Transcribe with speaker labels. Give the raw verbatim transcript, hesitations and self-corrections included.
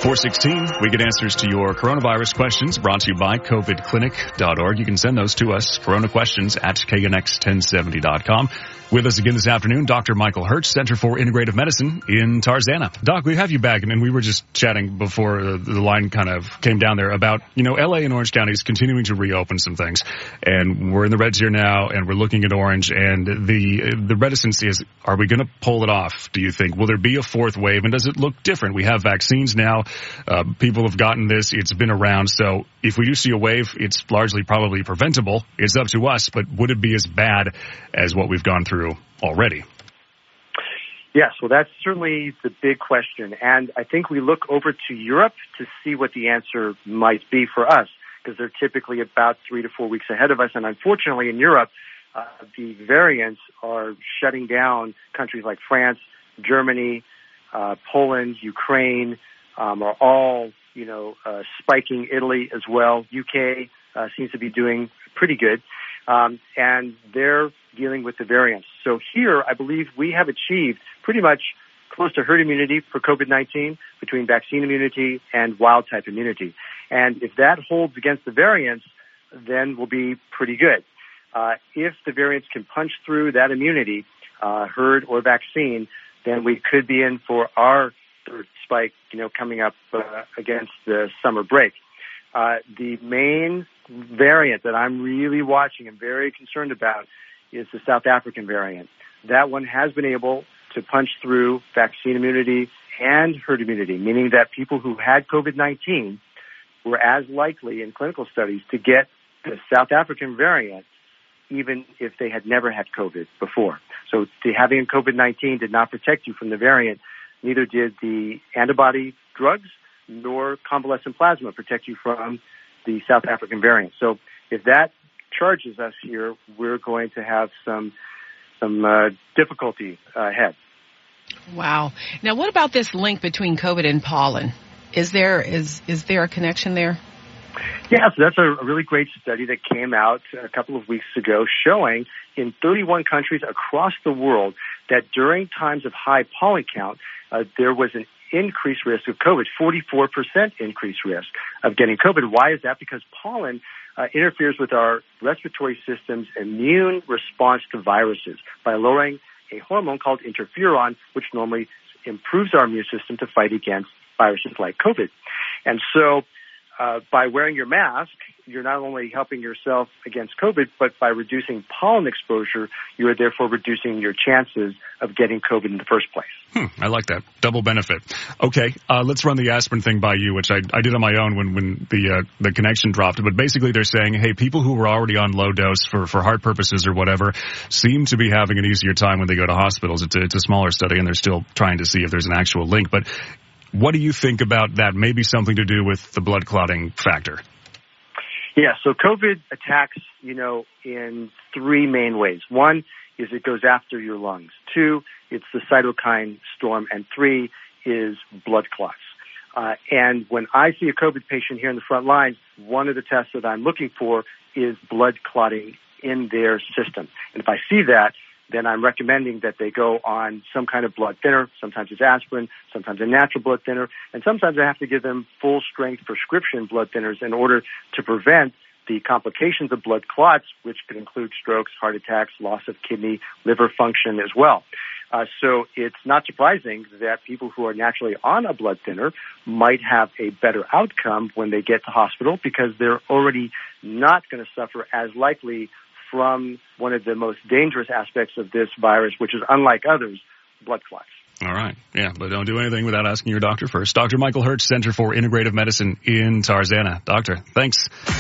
Speaker 1: four sixteen, we get answers to your coronavirus questions brought to you by covid clinic dot org. You can send those to us, corona questions at k n x ten seventy dot com. With us again this afternoon, Doctor Michael Hertz, Center for Integrative Medicine in Tarzana. Doc, we have you back, and we were just chatting before the line kind of came down there about, you know, L A and Orange County is continuing to reopen some things, and we're in the reds here now, and we're looking at orange, and the the reticence is, are we going to pull it off, do you think? Will there be a fourth wave, and does it look different? We have vaccines now. Uh, people have gotten this. It's been around, so if we do see a wave, it's largely probably preventable. It's up to us, but would it be as bad as what we've gone through already?
Speaker 2: Yes, well, that's certainly the big question. And I think we look over to Europe to see what the answer might be for us, because they're typically about three to four weeks ahead of us. And unfortunately, in Europe, uh, the variants are shutting down countries like France, Germany, uh, Poland, Ukraine, um, are all, you know, uh, spiking. Italy as well. U K uh, seems to be doing pretty good. Um, and they're dealing with the variants. So here, I believe we have achieved pretty much close to herd immunity for covid nineteen between vaccine immunity and wild-type immunity. And if that holds against the variants, then we'll be pretty good. Uh, if the variants can punch through that immunity, uh, herd or vaccine, then we could be in for our third spike, you know, coming up uh, against the summer break. Uh, the main variant that I'm really watching and very concerned about is the South African variant. That one has been able to punch through vaccine immunity and herd immunity, meaning that people who had covid nineteen were as likely in clinical studies to get the South African variant even if they had never had COVID before. So the, having covid nineteen did not protect you from the variant. Neither did the antibody drugs nor convalescent plasma protect you from the South African variant. So if that charges us here, we're going to have some some uh, difficulty ahead.
Speaker 3: Wow. Now, what about this link between COVID and pollen? Is there is is there a connection there?
Speaker 2: Yeah, so that's a really great study that came out a couple of weeks ago showing in thirty-one countries across the world that during times of high pollen count, uh, there was an increased risk of COVID, forty-four percent increased risk of getting COVID. Why is that? Because pollen uh, interferes with our respiratory system's immune response to viruses by lowering a hormone called interferon, which normally improves our immune system to fight against viruses like COVID. And so uh, by wearing your mask, you're not only helping yourself against COVID, but by reducing pollen exposure, you are therefore reducing your chances of getting COVID in the first place.
Speaker 1: Hmm, I like that. Double benefit. Okay, uh, let's run the aspirin thing by you, which I, I did on my own when, when the uh, the connection dropped. But basically they're saying, hey, people who were already on low dose for, for heart purposes or whatever seem to be having an easier time when they go to hospitals. It's a, it's a smaller study, and they're still trying to see if there's an actual link. But what do you think about that? Maybe something to do with the blood clotting factor?
Speaker 2: Yeah, so COVID attacks, you know, in three main ways. One is it goes after your lungs. Two, it's the cytokine storm. And three is blood clots. Uh, and when I see a COVID patient here in the front lines, one of the tests that I'm looking for is blood clotting in their system. And if I see that, then I'm recommending that they go on some kind of blood thinner. Sometimes it's aspirin, sometimes a natural blood thinner, and sometimes I have to give them full-strength prescription blood thinners in order to prevent the complications of blood clots, which could include strokes, heart attacks, loss of kidney, liver function as well. Uh, so it's not surprising that people who are naturally on a blood thinner might have a better outcome when they get to hospital because they're already not going to suffer as likely from one of the most dangerous aspects of this virus, which is unlike others, blood clots.
Speaker 1: All right. Yeah, but don't do anything without asking your doctor first. Doctor Michael Hertz, Center for Integrative Medicine in Tarzana. Doctor, thanks.